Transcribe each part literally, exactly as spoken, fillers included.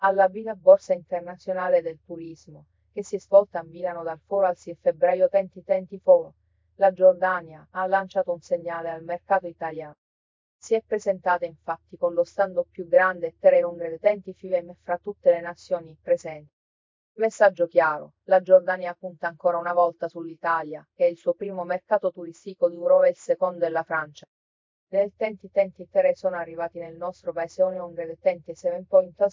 Alla Villa Borsa Internazionale del Turismo, che si è svolta a Milano dal quattro al sei febbraio duemilaventiquattro, la Giordania ha lanciato un segnale al mercato italiano. Si è presentata infatti con lo stand più grande e trecentottantacinque fra tutte le nazioni presenti. Messaggio chiaro: la Giordania punta ancora una volta sull'Italia, che è il suo primo mercato turistico d'Europa e il secondo è la Francia. Nel duemilaventitré sono arrivati nel nostro paese centoventisette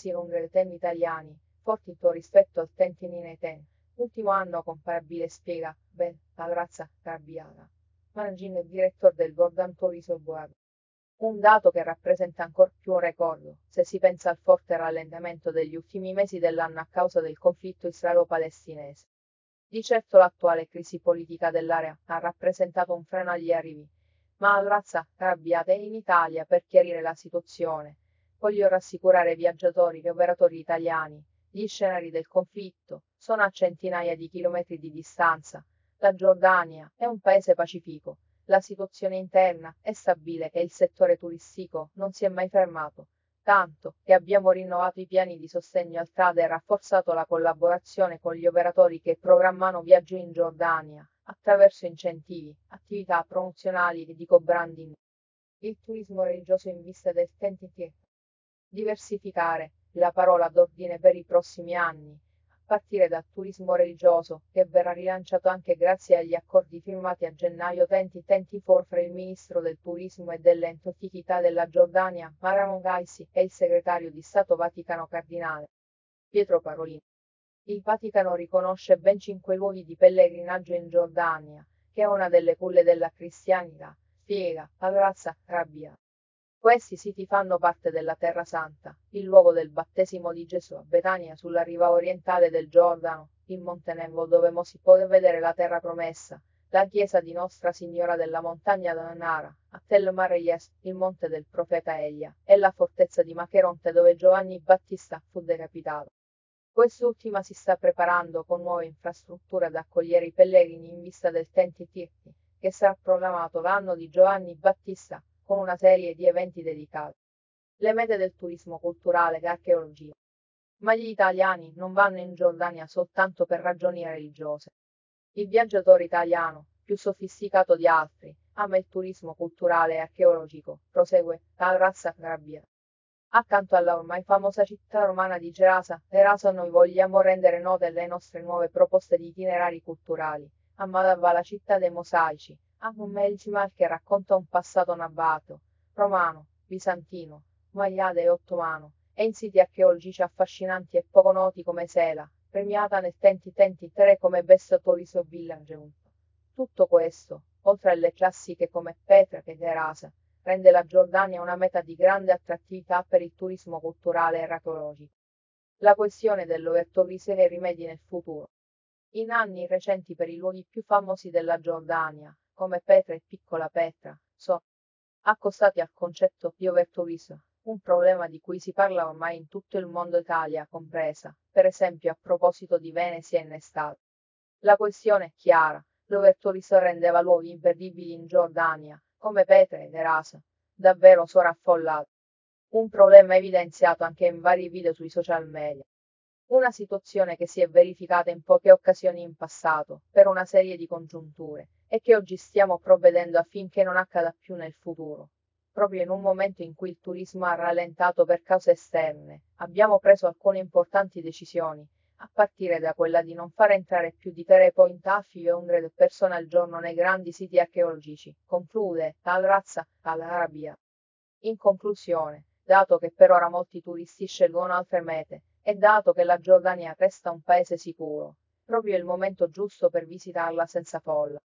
point italiani, forti rispetto al duemiladiciannove, ultimo anno comparabile spiega, Ben, la razza, arrabbiata. Managing Director del Gordon Tourism Board. Un dato che rappresenta ancor più un record, se si pensa al forte rallentamento degli ultimi mesi dell'anno a causa del conflitto israelo-palestinese. Di certo l'attuale crisi politica dell'area ha rappresentato un freno agli arrivi. Ma Al-Razza, arrabbiata, è in Italia per chiarire la situazione. Voglio rassicurare viaggiatori e operatori italiani. Gli scenari del conflitto sono a centinaia di chilometri di distanza. La Giordania è un paese pacifico. La situazione interna è stabile e il settore turistico non si è mai fermato. Tanto che abbiamo rinnovato i piani di sostegno al trade e rafforzato la collaborazione con gli operatori che programmano viaggi in Giordania, attraverso incentivi, attività promozionali e di co-branding. Il turismo religioso in vista del duemilaventitré. Diversificare, la parola d'ordine per i prossimi anni, a partire dal turismo religioso, che verrà rilanciato anche grazie agli accordi firmati a gennaio duemilaventiquattro fra il ministro del turismo e delle antichità della Giordania, Mahramo Ghaisi, e il segretario di Stato Vaticano Cardinale Pietro Parolin. Il Vaticano riconosce ben cinque luoghi di pellegrinaggio in Giordania, che è una delle culle della cristianità, spiega Al-Razza Rabbia. Questi siti fanno parte della Terra Santa, il luogo del battesimo di Gesù a Betania sulla riva orientale del Giordano, in Monte Nebo dove mo si può vedere la terra promessa, la chiesa di Nostra Signora della Montagna d'Anara, a Tel Mareyes, il monte del profeta Elia, e la fortezza di Macheronte dove Giovanni Battista fu decapitato. Quest'ultima si sta preparando con nuove infrastrutture ad accogliere i pellegrini in vista del duemilaventitré, che sarà proclamato l'anno di Giovanni Battista, con una serie di eventi dedicati. Le mete del turismo culturale e archeologia. Ma gli italiani non vanno in Giordania soltanto per ragioni religiose. Il viaggiatore italiano, più sofisticato di altri, ama il turismo culturale e archeologico, prosegue Al-Razza Rabbia. Accanto alla ormai famosa città romana di Gerasa, Eraso noi vogliamo rendere note le nostre nuove proposte di itinerari culturali. A Madaba la città dei mosaici, a Melzimal che racconta un passato nabato, romano, bizantino, umayyade e ottomano, e in siti archeologici affascinanti e poco noti come Sela, premiata nel duemilaventitré come Best Tourism Village. Tutto questo, oltre alle classiche come Petra e Gerasa, rende la Giordania una meta di grande attrattività per il turismo culturale e archeologico. La questione dell'overtourism e rimedi nel futuro. In anni recenti per i luoghi più famosi della Giordania, come Petra e Piccola Petra, sono accostati al concetto di overtourism, un problema di cui si parla ormai in tutto il mondo, Italia compresa, per esempio a proposito di Venezia in estate. La questione è chiara, l'overtourism rendeva luoghi imperdibili in Giordania, come Petra ed Erasa, davvero sovraffollati. Un problema evidenziato anche in vari video sui social media. Una situazione che si è verificata in poche occasioni in passato, per una serie di congiunture, e che oggi stiamo provvedendo affinché non accada più nel futuro. Proprio in un momento in cui il turismo ha rallentato per cause esterne, abbiamo preso alcune importanti decisioni, a partire da quella di non far entrare più di tre point cinque persone al giorno nei grandi siti archeologici, conclude Al-Razza, Al-Arabia. In conclusione, dato che per ora molti turisti scelgono altre mete, e dato che la Giordania resta un paese sicuro, proprio il momento giusto per visitarla senza folla.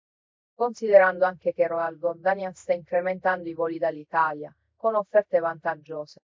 Considerando anche che Royal Giordania sta incrementando i voli dall'Italia, con offerte vantaggiose.